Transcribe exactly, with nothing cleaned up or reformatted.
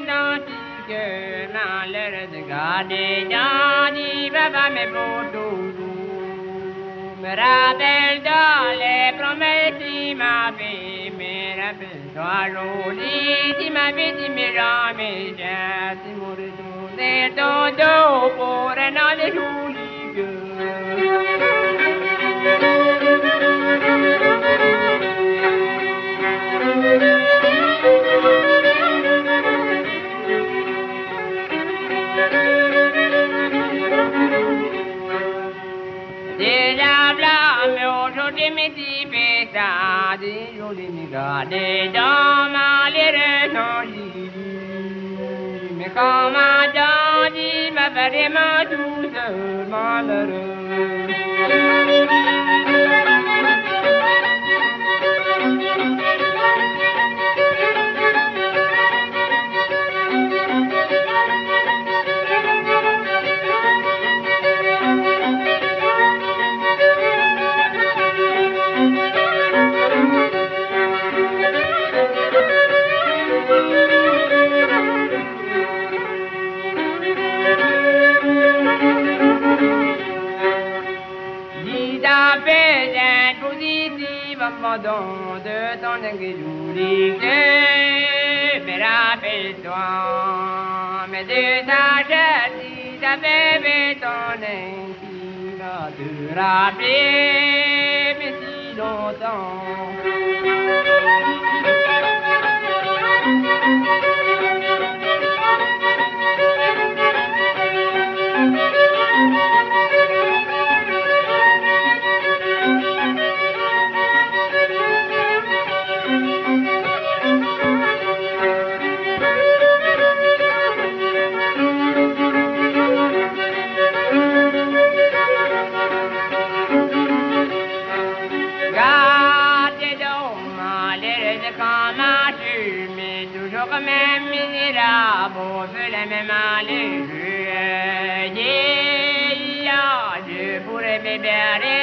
que malheur de garder dans les baba mes potos. Me rappelle dans les promesses qui m'a fait, me rappelle-toi jolie, qui m'a fait dit mes jamais, j'ai mon retourner ton dos pour un an de jolie gueule. Des jolis garder dans ma lire mais comment dans dit ma vraiment tout seul malheureux. Abandon de ton inguédouli que me rappelle-toi, mais de ta chair si ta bébé ton ainsi va te rappeler, mais si longtemps. Même misérable, le même malheureux, je pourrais me bérer.